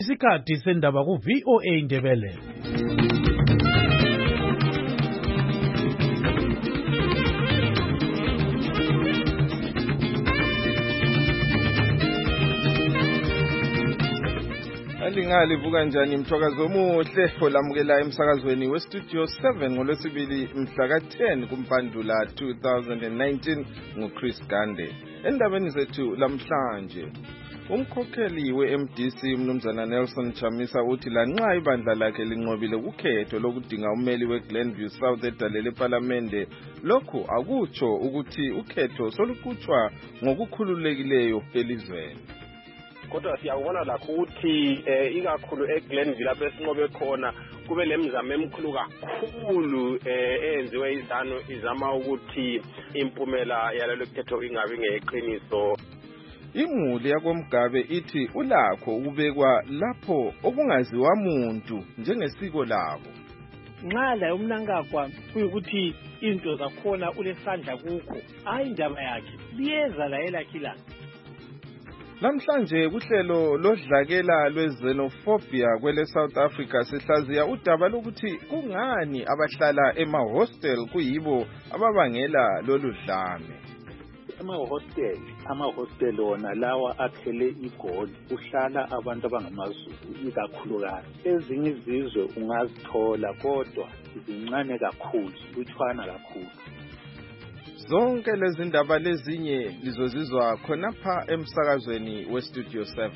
Isikhathi sendaba ku VOA Indebele. Alingalivuka njani mthwakazi omuhle olamukela emsakazweni westudio 7 ngolwesibili mhla ka-10 kuMpandula 2019 nguChris Gande. Endabeni zethu lamhlanje, umkhokheli we-MDC Mnumzana Nelson Chamisa uthi lanxa ibandla lakhe linqobile ukhetho lokudinga ummeli weGlenview South edale lePhalamende, lokhu akutsho ukuthi ukhetho soluqhutshwa ngokukhululekileyo elizweni. Kodwa siyakubona lakho ukuthi ikakhulu eGlenville lapho esinqobe khona kube lemizamo emikhulu kakhulu eyenziwe izanu izama ukuthi impumela yalelo khetho ingabi ngeqiniso. Imuli yakoMgabe ithi ulakho ukubekwa lapho okungaziwa muntu njengesiko labo. Nxa la umnankagwa kuyikuthi into zakhona ulesandla kukho, hayi indaba yakhe liyeza la elakhila. Namhlanje kuhlelo lodlakela lwezenophobia kwele South Africa sihlaziya udaba lokuthi kungani abahlala emahostel kuyibo ababangela lolu dlame. Amahostel wona lawa akhele igoli, uhlala abantu abangamaZulu ikakhulukazi. Ezinye izizwe ungazithola kodwa zincane kakhulu, lutshwana kakhulu. Zonke lezi ndaba lezinye lizozizwa khonapha emsakazweni westudio 7.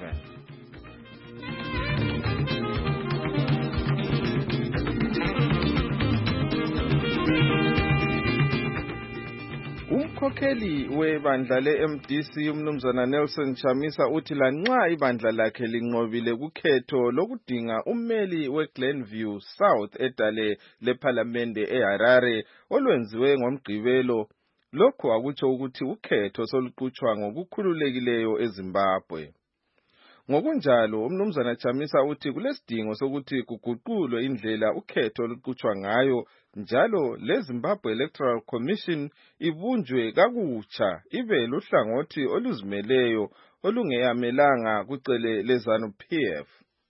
Umkhokheli webandla le-MDC uMnumzana Nelson Chamisa uthi lanxa ibandla lakhe linqobile kukhetho lokudinga ummeli weGlenview South edale lePhalamende eHarare olwenziwe ngoMgqibelo, lokho akutsho ukuthi ukhetho soluqhutshwa ngokukhululekileyo eZimbabwe. Ngokunjalo, uMnumzana Chamisa uthi kulesidingo sokuthi kuguqulwe indlela ukhetho oluqhutshwa ngayo, njalo leZimbabwe Electoral Commission ibunjwe kakutsha ibe luhlangothi oluzimeleyo olungeyamelanga kucele leZANU-PF.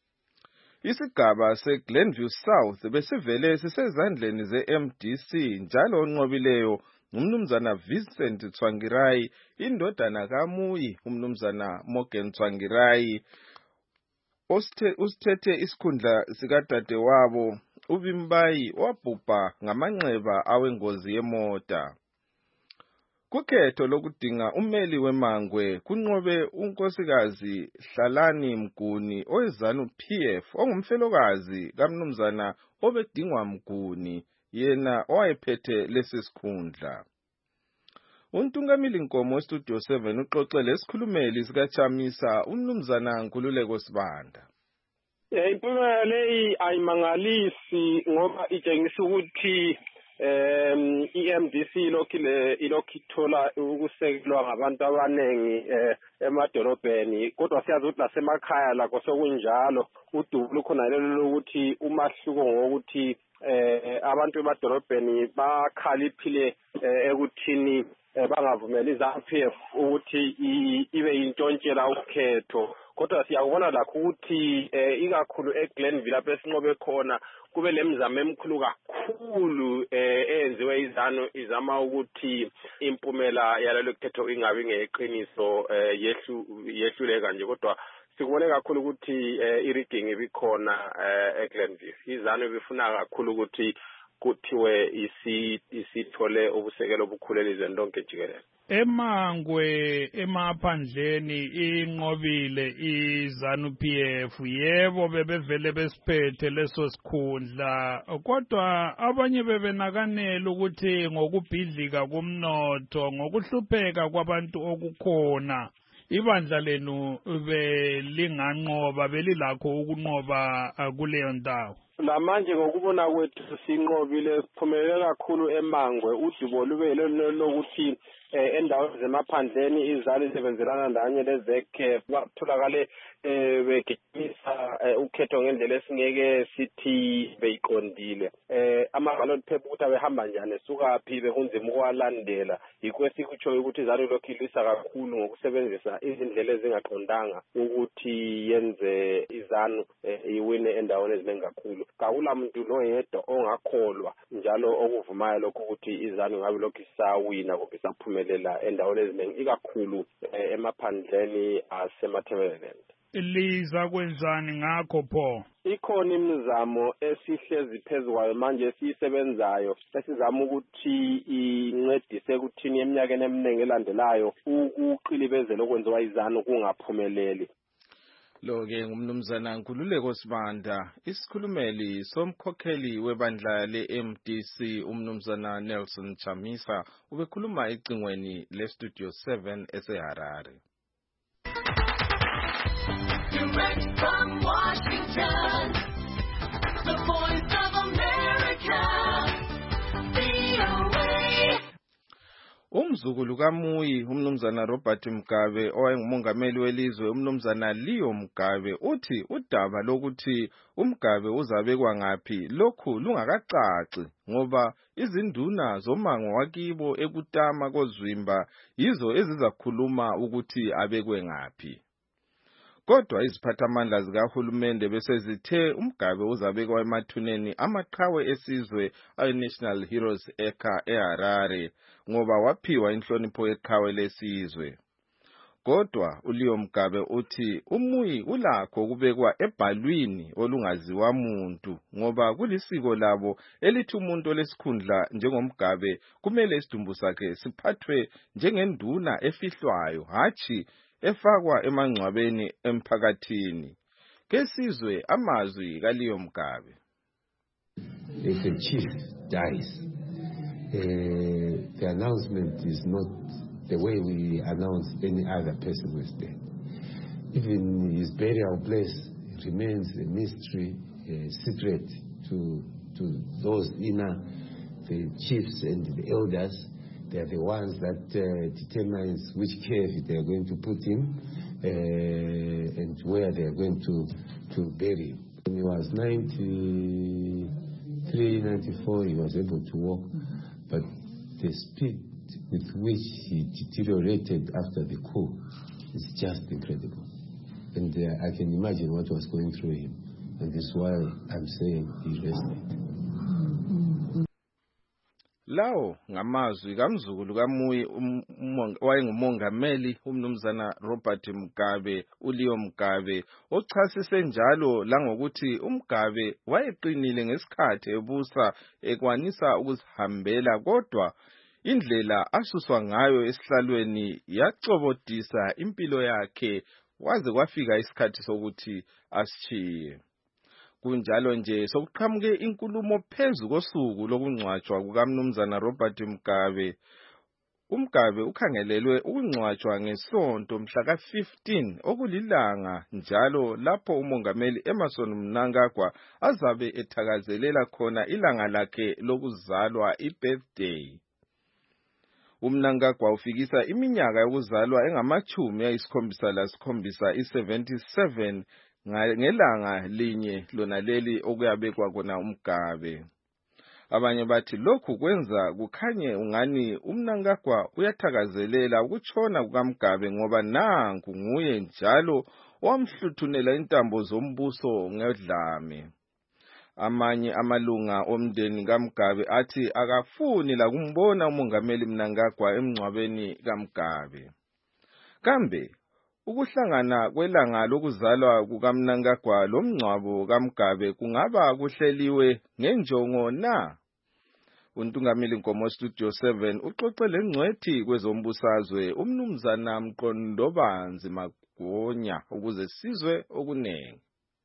Isigaba seGlenview South besivele sisezandleni ze-MDC, njalo onqobileyo uMnumzana Vincent Tsvangirai, indodana kaMuyi uMnumzana Morgan Tsvangirai, usithethe isikhundla sikadadewabo uBimbayi wabhubha ngamanxeba awengozi yemota. Kukhetho lokudinga ummeli weMangwe kunqobe unkosikazi Hlalani Mguni oweZANU-PF ongumfelokazi kaMnumzana obedingwa Mguni, yena owayephethe lesi sikhundla. Untungamili Nkomo westudio 7 uxoxe lesikhulumeli sikaChamisa uMnumzana Nkululeko Sibanda. Impumela leyi ayimangalisi ngoba itshengisa ukuthi iMDC ilokhu ithola ukusekelwa ngabantu abanengi emadolobheni, kodwa siyazi ukuthi lasemakhaya lakho sokunjalo. Udumo lukhona lelo lokuthi umahluko ngokuthi abantu emadolobheni bakhaliphile ekuthini bangavumeli iZANU-PF ukuthi ibe yintshontshela ukhetho. Kodwa siyakubona lakho ukuthi ikakhulu eGlenville lapho esinqobe khona kube lemizamo emikhulu kakhulu eyenziwe izanu izama ukuthi impumela yalelo khetho ingabi ngeqiniso, yehluleka nje. Kodwa sikubone kakhulu ukuthi i-rigging ibikhona eGlenville. Izanu bifuna kakhulu ukuthi kuthiwe isithole ubusekelo obukhulu elizweni lonke jikelele. Emangwe emaphandleni inqobile iZANU-PF, yebo bebevele besiphethe leso sikhundla, kodwa abanye bebenakanela ukuthi ngokubhidlika komnotho, ngokuhlupheka kwabantu okukhona, ibandla lenu belinganqoba, belilakho ukunqoba kuleyo ndawo. Lamanje ngokubona kwethu sinqobile, siphumelele kakhulu eMangwe. Udubo lube lokuthi endaweni zemaphandleni izali sebenzelana ndanye lezekhe batholakale begijimisa ukhethwa ngendlela esingeke sithi beyiqondile ama-ballot paper ukuthi abehamba njani esukaphi bekunzima ukwalandela yikho esikutshoyo ukuthi izanu lokhu ilwisa kakhulu ngokusebenzisa izindlela ezingaqondanga ukuthi yenze izanu iwine endaweni eziningi kakhulu. Kawula muntu noyedwa ongakholwa njalo okuvumayo lokhu ukuthi izanu ngabe lokhu isawina kumbe isaphumelela endaweni eziningi ikakhulu emaphandleni asemathebeleland. Liza kwenzani ngakho pho? Ikhona imizamo esihlezi phezu kwayo manje esiyisebenzayo esizama ukuthi incedise ukuthini eminyakeni eminingi elandelayo ukuqilibezela okwenziwa izanu kungaphumeleli. Lo-ke ngumnumzana Nkululeko Sibanda, isikhulumeli somkhokheli webandla le-MDC umnumzana Nelson Chamisa ubekhuluma ecingweni le-Studio 7 eseHarare. Direct from Washington, the Voice of America, VOA. Umzukulu kaMuyi umnumzana Robert Mugabe owayengumongameli welizwe umnumzana Leo Mugabe uthi udaba lokuthi uMugabe uzabekwa ngaphi lokhu lungakacaci ngoba izinduna zomango wakibo ekutama kozwimba yizo ezizakhuluma ukuthi abekwe ngaphi. Kodwa iziphathamandla zikahulumende bese zithe uMugabe uzabekwa emathuneni amaqhawe esizwe ayi-National Heroes Acre eHarare ngoba waphiwa inhlonipho yeqhawe lesizwe. Kodwa uLeo Mugabe uthi uMuyi ulakho ukubekwa ebhalwini olungaziwa muntu ngoba kulisiko labo elithi umuntu olesikhundla njengoMugabe kumele isidumbu sakhe siphathwe njengenduna efihlwayo hatshi efakwa emangcwabeni emphakathini. Kesizwe amazwi kaLeo Mugabe. If a chief dies, the announcement is not the way we announce any other person who is dead. Even his burial place remains a mystery, a secret to those inner, the chiefs and the elders. They are the ones that determines which cave they are going to put him and where they are going to bury him. When he was 93, 94, he was able to walk, but the speed with which he deteriorated after the coup is just incredible. And I can imagine what was going through him. And this is why I'm saying he rested. Lawo ngamazwi kamzukulu kaMuyi owayengumongameli umnumzana Robert Mugabe uLeo Mugabe ochasise njalo langokuthi uMugabe wayeqinile ngesikhathi ebusa ekwanisa ukuzihambela kodwa indlela asuswa ngayo esihlalweni yacobodisa impilo yakhe waze kwafika isikhathi sokuthi asishiye. Kunjalo nje sokuqhamuke inkulumo phezu kosuku lokungcwatshwa kukamnumzana Robert Mugabe. uMugabe ukhangelelwe ukungcwatshwa ngesonto mhla ka-15 okulilanga njalo lapho umongameli Emmerson Mnangagwa azabe ethakazelela khona ilanga lakhe lokuzalwa i-birthday. uMnangagwa ufikisa iminyaka yokuzalwa engama-77 i-77 ngelanga linye lona leli okuyabekwa kona uMugabe. Abanye bathi lokhu kwenza kukhanye ungani uMnangagwa uyathakazelela ukutshona kukaMugabe ngoba nanku nguye njalo owamhluthunela intambo zombuso ngedlame. Amanye amalunga omndeni kaMugabe athi akafuni la kumbona umongameli Mnangagwa emngcwabeni kaMugabe. Kambe ukuhlangana kwelanga lokuzalwa kukaMnangagwa lomngcwabo kaMugabe kungaba kuhleliwe ngenjongo na? Untungameli Nkomo Studio 7 uxoxele ngcwethi kwezombusazwe umnumzana Mqondobanzi Magonya ukuze sizwe okunengi.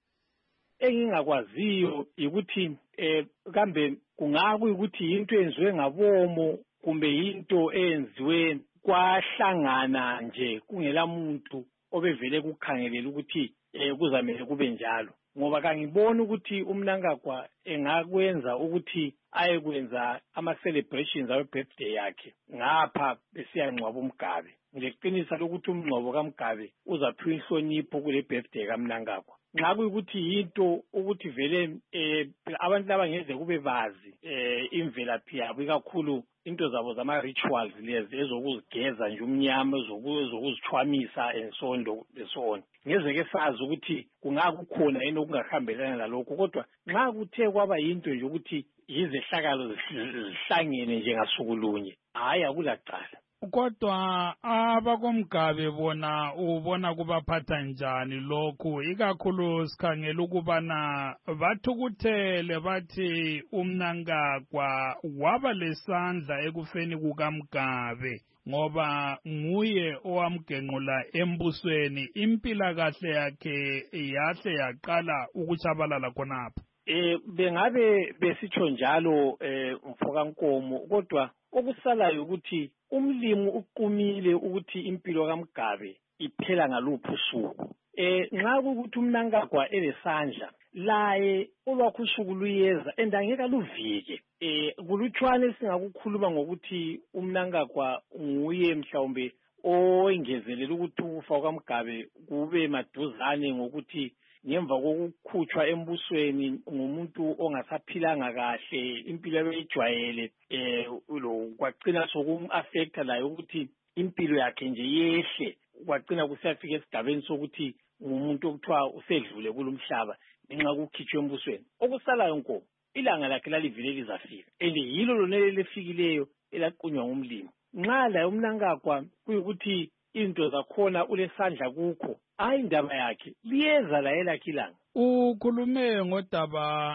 Engingakwaziyo ukuthi kambe kungakuyikuthi into enziwe ngabomo kumbe into enziwe kwahlangana nje kungela muntu obevele kukhangelela ukuthi kuzamele kube njalo ngoba kangiboni ukuthi uMnangagwa engakwenza ukuthi ayekwenza ama-celebrations awe-birthday yakhe ngapha besiyangcwaba uMugabe. Ngileqinisa lokuthi umngcwabo kaMugabe uzaphiwa inhlonipho kule birthday kaMnangagwa nxa kuyikuthi yinto ukuthi vele abantu laba ngeze kube bazi imvelaphi yabo ikakhulu into zabo zama-rituals lezi ezokuzigeza nje umnyama ezokuzithwamisa and so on ngeze-ke sazi ukuthi kungakukhona yini okungahambelana lalokho kodwa nxa kuthe kwaba yinto nje ukuthi yizehlakalo zihlangene nje ngasuku lunye hhayi akulacala. Kodwa abakomgabe bona ubona kubaphatha njani lokhu ikakhulu sikhangela ukubana bathukuthele bathi uMnangagwa waba lesandla ekufeni kukaMgabe ngoba nguye owamgenqula embusweni impilakahle yakhe yahle yaqala ukutshabalala khonapho. Bengabe besitsho njalo mfokankomo kodwa okusalayo ukuthi umlimi uqumile ukuthi impilo kaMgabe iphela ngaluphi usuku. Nxa kukuthi uMnangagwa elesandla laye olwakho usuku luyeza endangeka luvike. Kulutshwane singakukhuluma ngokuthi uMnangagwa nguye mhlawumbe owengezelela ukuthi ukufa kaMgabe kube maduzane ngokuthi ngemva kokukhutshwa embusweni ngumuntu ongasaphilanga kahle impilo ebeyijwayele kwagcina sokum-affecta layo ukuthi impilo yakhe nje yehle kwagcina kusiyafika esigabeni sokuthi ngumuntu okuthiwa usedlule kulo mhlaba ngenxa kokukhitshwa embusweni. Okusalayo nkomo ilanga lakhe lalivele lizafika and yilo lonele lefikileyo elaqunywa ngumlimi. Nxa laye uMnangagwa kuyikuthi into zakhona ulesandla kukho hayi indaba yakhe liyeza laye lakhe ilanga. Ukhulume ngodaba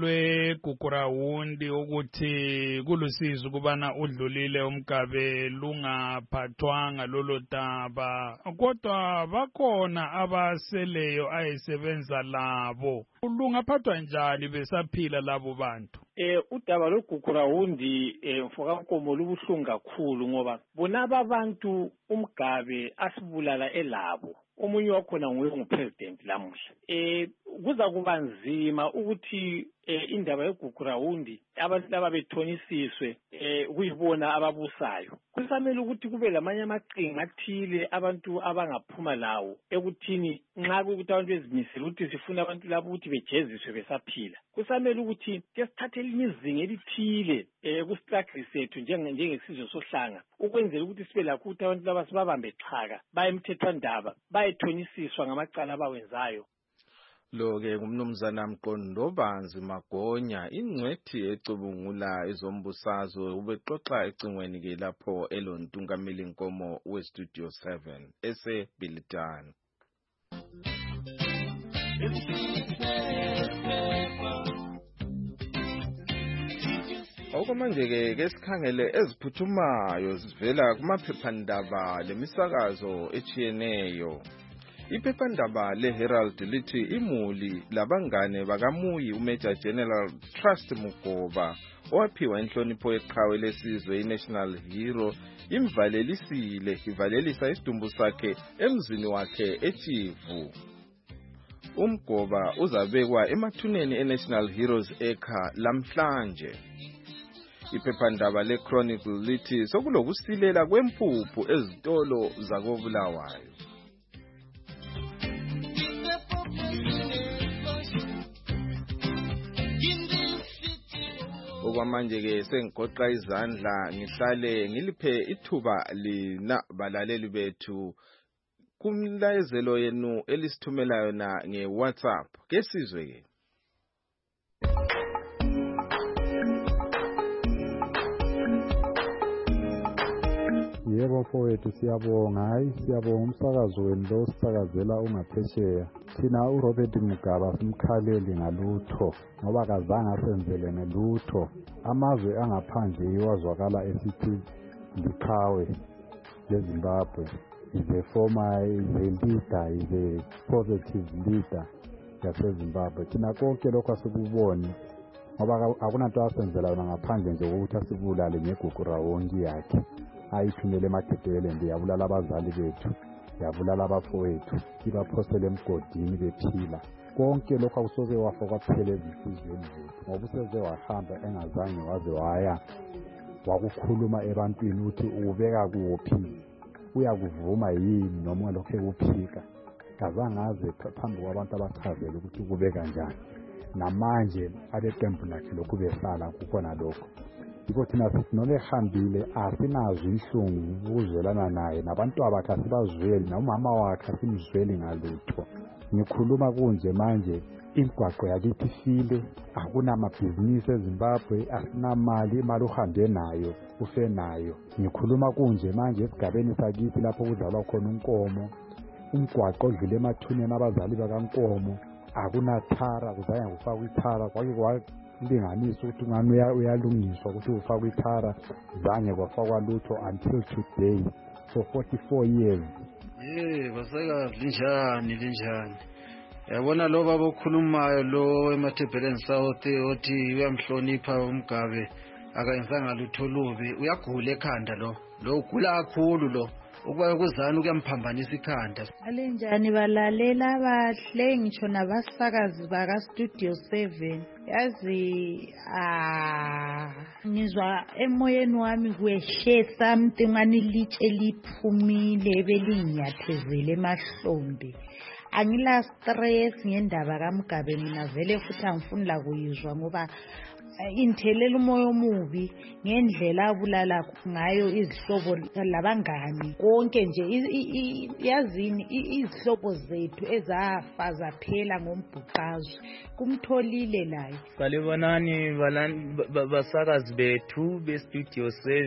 lweGugurawundi ukuthi kulusizi ukubana udlulile uMgabe lungaphathwanga lolo daba kodwa bakhona abaseleyo ayisebenza labo lungaphathwa njani besaphila labo bantu? Udaba lweGugurawundi mfokankomo lubuhlungu kakhulu ngoba bonaba abantu uMgabe asibulala elabo omunye wakhona nguye ngupresident lamuhla. Kuza kuba nzima ukuthi indaba yeGugurawundi abantu laba bethonisiswe kuyibona ababusayo. Kusamele ukuthi kube lamanye amaqhinga athile abantu abangaphuma lawo ekuthini nxa kukuthi abantu bezimisele ukuthi sifuna abantu labo ukuthi bejeziswe besaphila. Kusamele ukuthi sithathele imizinga elithile kustruggle sethu njengesizwe sohlanga ukwenzela ukuthi sibe lakho ukuthi abantu laba sibabambe xhaka baye emthethwandaba bayethonisiswa ngamacala abawenzayo. Lo-ke ngumnumzana Mqondobanzi Magonya ingcwethi ecubungula izombusazwe ubexoxa ecingweni-ke lapho elontungameli Nkomo weStudio 7 eseBilitani. Okwamanje-ke kesikhangele eziphuthumayo zivela kumaphephandaba lemisakazo etshiyeneyo. Iphephandaba leHerald lithi imuli labangane bakaMuyi uMajor General Trust Mugoba owaphiwa inhlonipho yeqhawe lesizwe iNational Hero ivalelisa isidumbu sakhe emzini wakhe eTshivu. UMgoba uzabekwa emathuneni eNational Heroes Acre lamhlanje. Iphephandaba leChronicle lithi sokulokusilela kwempuphu ezitolo zakoBulawayo. Okwamanje-ke sengigoqa izandla ngihlale ngiliphe ithuba lina balaleli bethu kumlayezelo yenu elisithumela yona ngeWhatsApp. Kesizwe-ke. Yebo mfowethu siyabonga siyabonga umsakazo wenu lo sisakazela ungaphesheya. Thina uRobert Mugabe simkhaleli ngalutho ngoba kazange asenzele ngalutho. Amazwe angaphandle iwazwakala esithi liqhawe leZimbabwe. Is a former leader, is a positive leader yaseZimbabwe. Thina konke lokho asikuboni ngoba akunanto asenzela yona ngaphandle nje ukuthi asibulale ngeGugurawundi yakhe. Ayithumele eMakedweleni yabulala abazali bethu yabulala abafowethu ibaphosele emgodini bephila. Konke lokho akusoke wafa kwaphela ezinhliziyweni zethu ngoba useze wahamba engazange waze waya wakukhuluma ebantwini ukuthi ubeka kuphi uyakuvuma yini noma lokho ekuphika. kazange aze phambi kwabantu abachazele ukuthi kube kanjani namanje abeqembu lakhe lokhu besala kukhona lokho. Yikho thina sithi noma ehambile asinazo inhlungu ukuzwelana naye nabantwana bakhe asibazweli nomama wakhe asimzweli ngalutho. Ngikhuluma kunje manje imigwaqo yakithi ifile, akunamabhizinisi eZimbabwe, asinamali, imali uhambe nayo ufe nayo. Ngikhuluma kunje manje esigabeni sakithi lapho kuzalwa khona unkomo, umgwaqo odlule emathuneni abazali bakaNkomo, akunathara, kuzange kufakwe ithara, kwake kwalinganiswa ukuthi ungani uyalungiswa ukuthi ufakwe ithara, zange kwafakwa lutho until today for 44 years. Basakazi linjani yabona lo baba okhulumayo lo eMathebheleni South othi uyamhlonipha uMgabe akayenzanga lutho lubi, uyagula ekhanda lo ugula kakhulu lo ukuba kuzani ukuyamphambanisa ikhanda. Alinjani balalela abahle ngisho nabasakazi baka Studio 7 yazi ngizwa emoyeni wami kwehle something nganilitshe liphumile belinyathezele emahlombe. Angila stress ngendaba kaMgabe mina vele futhi angifuni la kuyizwa ngoba inthelela umoya omubi ngendlela abulala ngayo izihlobo labangani konke nje yazini izihlobo zethu ezafa zaphela ngombhuqazwe kumtholile layo. Salibonani basakazi bethu beStudio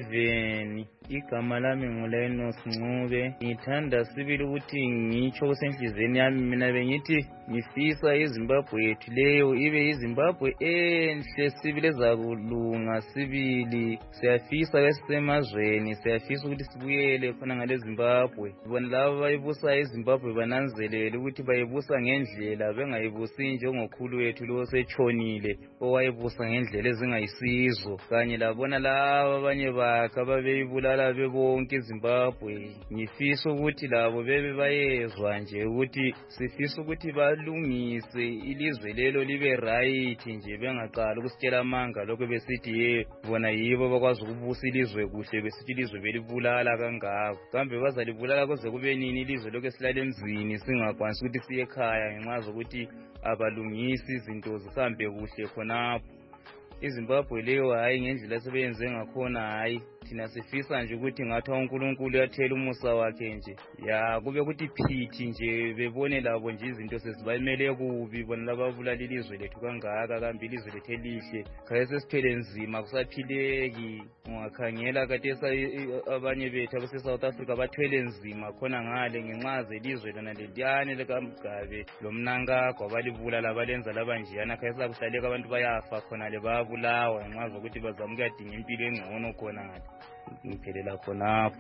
7 igama lami nguLenos Ncube. Ngithanda sibili ukuthi ngitsho kusenhlizweni yami mina bengithi ngifisa iZimbabwe yethu leyo ibe iZimbabwe enhle sibili ezakulunga sibili. Siyafisa esemazweni, siyafisa ukuthi sibuyele khona ngale Zimbabwe. Bona laba bayibusa iZimbabwe bananzelele ukuthi bayibusa ngendlela bengayibusi njengokhulu wethu lo setshonile owayibusa ngendlela ezingayisizo, kanye labona laba abanye bakhe ababeyibulala bebonke eZimbabwe. Ngifisa ukuthi labo bebe bayezwa nje ukuthi sifisa ukuthi balungise ilizwe lelo libe right nje, bengaqala ukusitshela amanga lokho besithi bona yibo bakwazi ukubusa ilizwe kuhle, besithi ilizwe belibulala kangako. Kambe bazalibulala kuze kube nini ilizwe lokho silale emzini singakwanisi ukuthi siye ekhaya ngenxa zokuthi abalungisi izinto zihambe kuhle khonapho. iZimbabwe leyo hayi ngendlela sebeyenze ngakhona hayi thina sifisa nje ukuthi ngathi uNkulunkulu yathela umusa wakhe nje ya kube ukuthi phithi nje bebone labo nje izinto sezibayimele kubi bona lababulala ilizwe lethu kangaka kambe ilizwe lethu elihle khaye sesithele nzima kusaphileki. Ungakhangela kade abanye bethu abase South Africa bathwele nzima khona ngale ngenxa zelizwe lona leliyane lekaMgabe lomnanga kwabalibulala abalenza labanjiyana khaye sakuhlaleka abantu bayafa khona le babulawa ngenxa zokuthi bazama ukuyadinga impilo engcono khona ngale ngiphelela khonapho.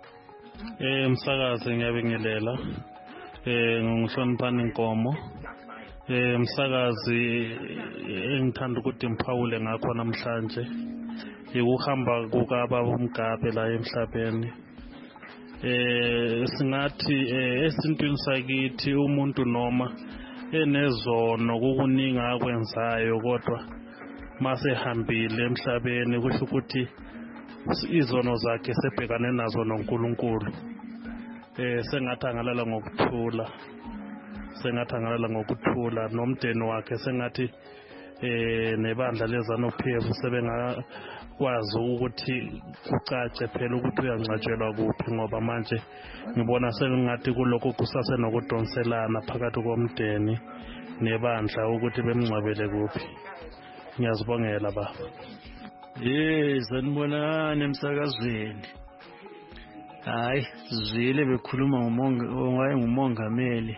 Msakazi ngiyabingelela ngihloniphani Nkomo. Msakazi engithanda ukuthi ngiphawule ngakho namhlanje ukuhamba kukababa uMgabe la emhlabeni. Singathi esintwini sakithi umuntu noma enezono kukuninga akwenzayo kodwa mase hambile emhlabeni kusho ukuthi izono zakhe sebhekane nazo noNkulunkulu. Sengathi angalala ngokuthula nomndeni wakhe, sengathi nebandla leZANU-PF sebengakwazi ukuthi kucace phela ukuthi uyangcwatshelwa kuphi, ngoba manje ngibona sengathi kulokho kusasenokudonselana phakathi komndeni nebandla ukuthi bemngcwabele kuphi. Ngiyazibongela baba. Sanibonani emsakazweni. Hayi sizwile bekhuluma ngumongameli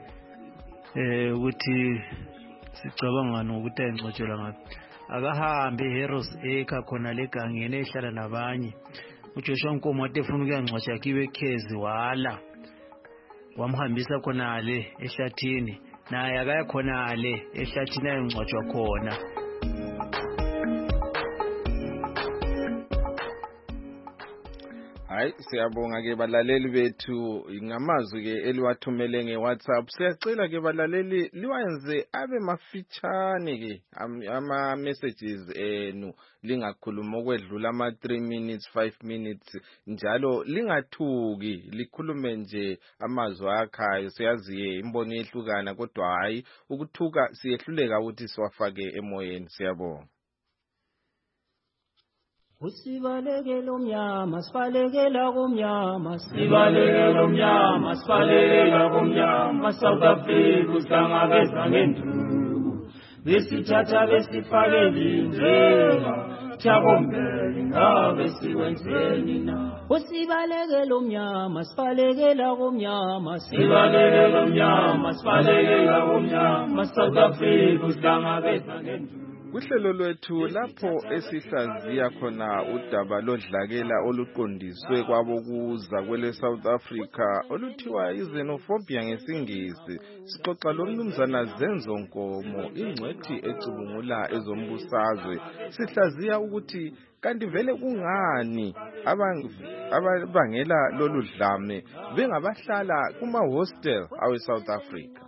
ukuthi sicabanga nokuthi ayingcotshelwa ngaphi. Akahambe eHeroes Acre khona legangeni ehlala nabanye. uJoshua Nkomo wathi efuna ukuyangcwatsha kiwe Khezi wala wamhambisa khona le ehlathini, naye akaya khona le ehlathini ayengcwatshwa khona. Hayi siyabonga ke balaleli bethu ngamazwi ke eliwathumele ngeWhatsApp. Siyacela ke balaleli liwayenze abe mafitshane ke ama messages enu lingakhuluma okwedlula ama 3 minutes 5 minutes njalo lingathuki likhulume nje amazwi akhayo. Siyazi imbono yehlukana kodwa hayi ukuthuka siyehluleka ukuthi siwafake emoyeni. Siyabonga. Usibalekela umnyama sibalekela kumnyama sibalekela umnyama sibalekela kumnyama South Africa uhlangabeza ngenduku besithatha besifake indlela Chabombele ngabe siwenzeni na Usibalekela umnyama sibalekela kumnyama sibalekela umnyama sibalekela kumnyama South Africa uhlangabeza ngenduku Kuhlelo lwethu lapho esihlaziya khona udaba lodlakela oluqondiswe kwabokuza kwele South Africa oluthiwa xenophobia ngesingisi. Sixoxa lomnumzana Zenzo Nkomo ingcwethi ecubungula ezombusazwe. Sihlaziya ukuthi kanti vele kungani abangela lolu dlame bengabahlala kuma hostel awe South Africa.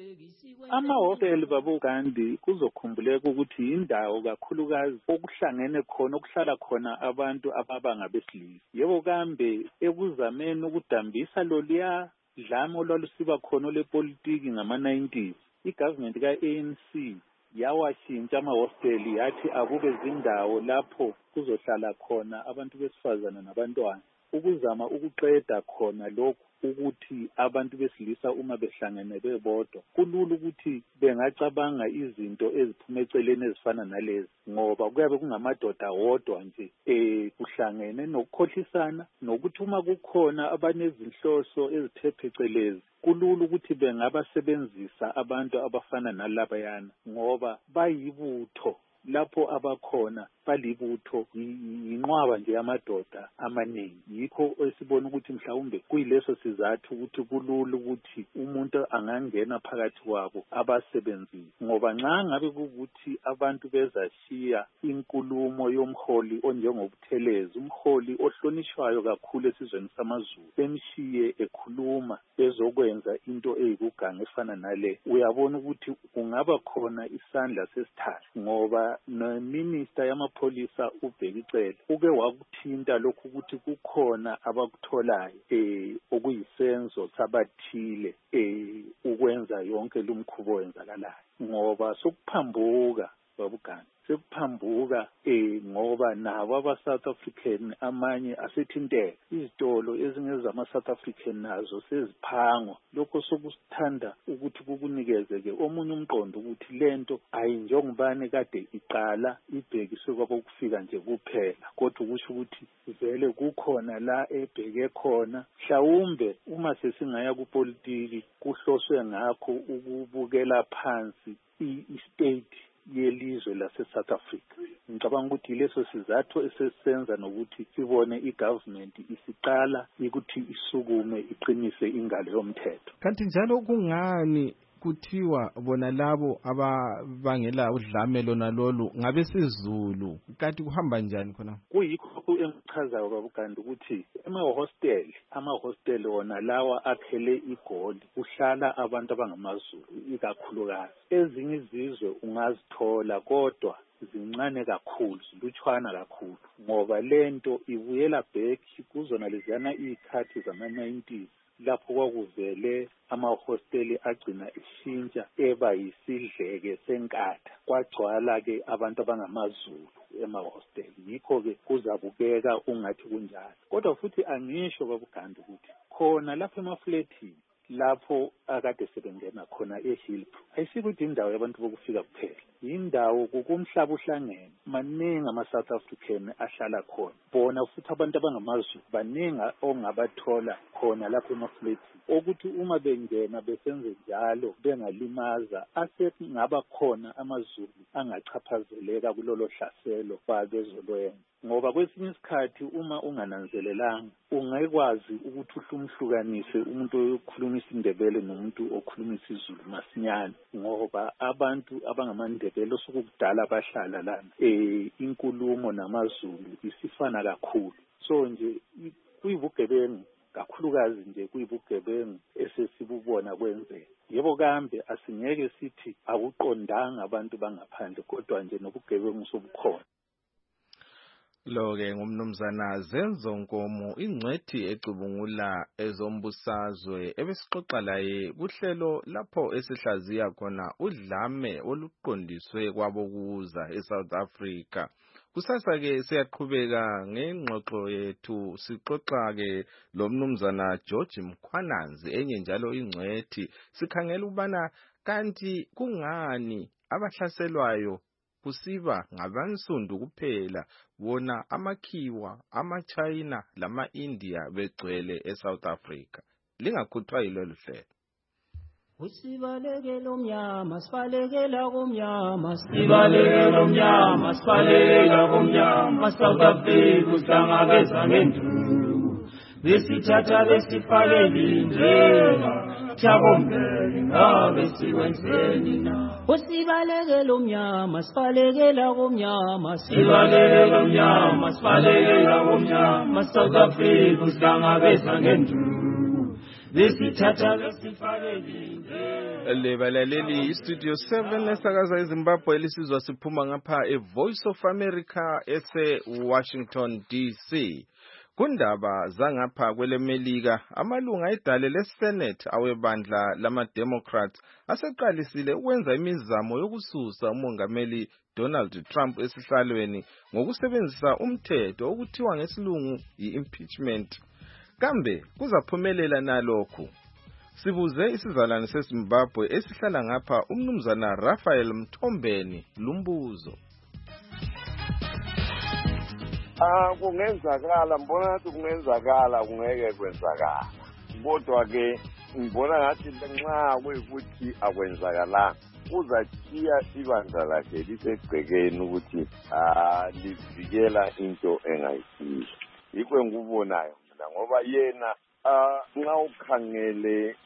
Amahosteli babugandi kuzokhumbuleka ukuthi indawo kakhulukazi okuhlangene khona okuhlala khona abantu ababanga besilisa. Yebo kambe ekuzameni ukudambisa loliya dlame olwalusiba khona lepolitiki ngama-90s igovernment ka-ANC yawashintsha amahosteli yathi akube zindawo lapho kuzohlala khona abantu besifazana nabantwana ukuzama ukuqeda khona lokhu ukuthi abantu besilisa uma behlangene bebodwa kulula ukuthi bengacabanga izinto eziphuma eceleni ezifana nalezi ngoba kuyabe kungamadoda wodwa nje kuhlangene nokukhohlisana nokuthi uma kukhona abanezinhloso ezithe phecelezi kulula ukuthi bengabasebenzisa abantu abafana nalabayana ngoba bayibutho lapho abakhona balibutho inqwaba nje yamadoda amaningi yikho esibona ukuthi mhlawumbe kuyileso sizathu ukuthi kulula ukuthi umuntu angangena phakathi kwabo abasebenzisi ngoba nxa ngabe ukuthi abantu bezashiya inkulumo yomholi onjengobuthelezi umholi ohlonishwayo kakhulu esizweni samaZulu bemshiye ekhuluma bezokwenza into eyikuganga efana nale uyabona ukuthi kungaba khona isandla sesithathu ngoba nominister yamapholisa uBhekicele uke wakuthinta lokhu ukuthi kukhona abakutholayo okuyisenzo sabathile ukwenza yonke lumkhubo wenzakalayo ngoba sokuphambuka babugani sekuphambuka ngoba nabo aba-South African amanye asethinteka izitolo ezingezama-South African nazo seziphangwa lokho sokusithanda ukuthi kukunikeze-ke omunye umqondo ukuthi lento ayinjengobani kade iqala ibhekiswe kwabokufika nje kuphela kodwa ukusho ukuthi vele kukhona la ebheke khona mhlawumbe uma sesingaya kupolitiki kuhloswe ngakho ukubukela phansi i-state yelizwe lase-South Africa. Ngicabanga ukuthi leso sizathu esesenza nokuthi sibone igovernment isiqala ukuthi isukume iqinise ingalo yomthetho. Kanti njalo kungani kuthiwa bona labo ababangela udlame lona lolu ngabesizulu kanti kuhamba njani khona? Kuyikho engichazayo babuganda ukuthi amahostel wona lawa akhele igoli uhlala abantu abangamaZulu ikakhulukazi ezinye izizwe ungazithola kodwa zincane kakhulu zilutshwana kakhulu ngoba lento ibuyela back kuzona leziyana izikhathi zama-90s lapho kwakuvele amahosteli agcina ishintsha eba yisidleke senkatha kwagcwala-ke abantu abangamaZulu emahosteli yikho-ke kuzabukeka ungathi kunjalo kodwa futhi angisho babuganda ukuthi khona lapho emafletini lapho akade sebengena khona eHillbrow ayisikuthi indawo yabantu bokufika kuphela indawo kukumhlaba uhlangene maningi ama-South African ahlala khona bona futhi abantu abangamaZulu baningi ongabathola khona lapho emafletini ukuthi uma bengena besenze njalo bengalimaza asengaba khona amaZulu angachaphazeleka kulolo hlaselo babezolwenza ngoba kwesinye isikhathi uma ungananzelelanga ungekwazi ukuthi uhlumhlukanise umuntu okhulumisa indebele nomuntu okhulumisa isiZulu masinyane ngoba abantu abangamandebele osukudala bahlala lana inkulumo namaZulu isifana kakhulu so nje kuyibugebengu kakhulukazi nje kuyibugebengu esesibubona kwenzeka. Yebo kambe asingeke sithi akuqondanga abantu bangaphandle kodwa nje nobugebengu sobukhona. Lo-ke ngumnumzana Zenzo Nkomo, ingcwethi ecubungula ezombusazwe ebesixoxa laye kuhlelo lapho esihlaziya khona udlame oluqondiswe kwabokuza eSouth Africa. Kusasa-ke siyaqhubeka ngengxoxo yethu sixoxa-ke lo mnumzana George Mkhwananzi enye njalo ingcwethi. Sikhangela ukubana kanti kungani abahlaselwayo kusiba ngabansundu kuphela bona amakhiwa ama-China lama-India begcwele eSouth Africa. Lingakhuthwa yilolu hlelo. Usibalekela omnyama sibalekela komnyama sibalekela omnyama sibalekela komnyama South Africa uhlangabeza ngenduku besithatha besifakela indlela Chabombele ngabe sikwenzeni na Usibalekela omnyama sibalekela komnyama sibalekela omnyama sibalekela komnyama South Africa uhlangabeza ngenduku besithatha besifakela Lebalaleli Studio 7 esakaza eZimbabwe elisizwa siphuma ngapha eVoice of America ese Washington DC. Kundaba zangapha kwelemelika amalunga edale leSenate awebandla lama-Democrats aseqalisile ukwenza imizamo yokususa umongameli Donald Trump esihlalweni ngokusebenzisa umthetho okuthiwa ngesilungu i-impeachment. Kambe kuzaphumelela nalokho? Sibuze isizalwane seZimbabwe esihlala ngapha umnumzana Raphael Mthombeni lumbuzo. Kungenzakala mbona ngathi kungenzakala kungeke kwenzakala. Kodwa ke ngibona ngathi nxa kuyikuthi akwenzakalanga uzachiya ibandla lakhe lisegcekeni ukuthi livikela into engayisiyo. Yikho ngikubonayo mina ngoba yena nxa ukhangele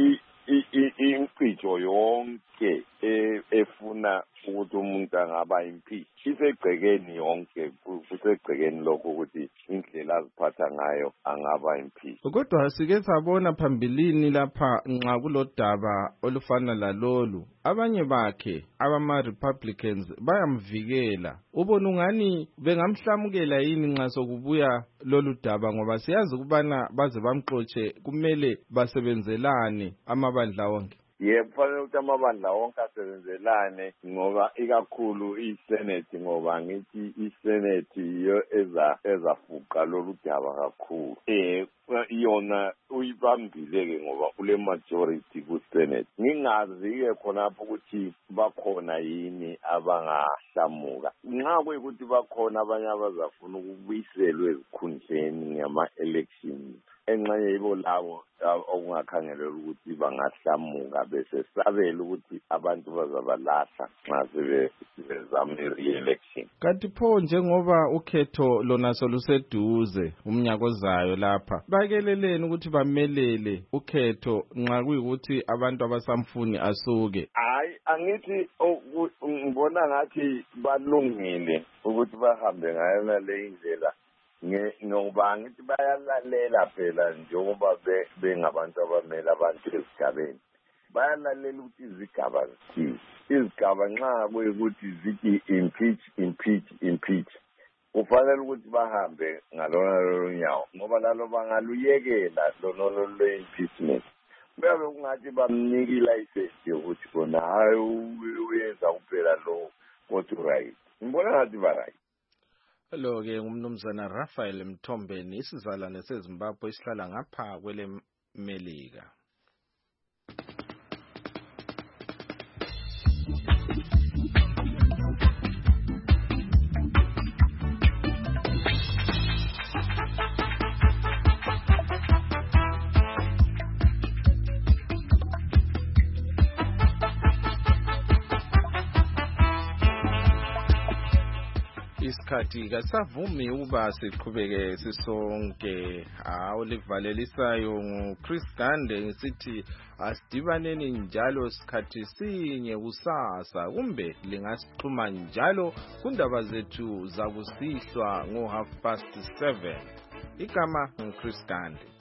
impijo yonke efuna ukuthi umuntu angaba impeach isegcekeni yonke kusegcekeni lokho ukuthi indlela aziphatha ngayo angaba impeach. Kodwa sike sabona phambilini lapha nxa kulodaba olufana lalolu abanye bakhe abama-Republicans bayamvikela. Ubona ungani bengamhlamukela yini nxa sokubuya lolu daba ngoba siyazi ukubana baze bamxotshe kumele basebenzelane amabandla wonke. Kufanele ukuthi amabandla wonke asebenzelane ngoba ikakhulu iSenate ngoba ngithi iSenate iyo ezafuqa lolu daba kakhulu. Yona uyibambile-ke ngoba ule majority kuSenate. Ngingazi-ke khonapho ukuthi bakhona yini abangahlamuka. Nxa kuyikuthi bakhona abanye abazafuna ukubuyiselwa ezikhundleni ngama-elections engxenye yibo labo okungakhangelela ukuthi bangahlamuka bese sabela ukuthi abantu bazabalahla nxa sebezama i-re-election. Kanti pho njengoba ukhetho lona soluseduze umnyaka ozayo lapha bakeleleni ukuthi bamelele ukhetho nxa kuyikuthi abantu abasamfuni asuke? Hayi angithi ngibona ngathi balungile ukuthi bahambe ngayo le indlela ngoba ngithi bayalalela phela njengoba bengabantu abamele abantu ezigabeni bayalalela ukuthi izigaba zithini. Izigaba nxa kuyikuthi zithi impeach kufanele ukuthi bahambe ngalona lolo nyawo ngoba lalo bangaluyekela lolo le-impeachment kuyabe kungathi bamnika ilayisensi yokuthi khona hayi uyenza kuphela lo kodwa right. Ngibona ngathi ba-right. Lo-ke ngumnumzana Raphael Mthombeni isizalwane seZimbabwe esihlala ngapha kwele Melika. Isikhathi kasavumi ukuba siqhubeke sisonke olivalelisayo nguChris Gande ngisithi asidibaneni njalo sikhathi sinye kusasa kumbe lingasixhuma njalo kundaba zethu zakusihlwa ngo 7:30. igama nguChris Gandhi.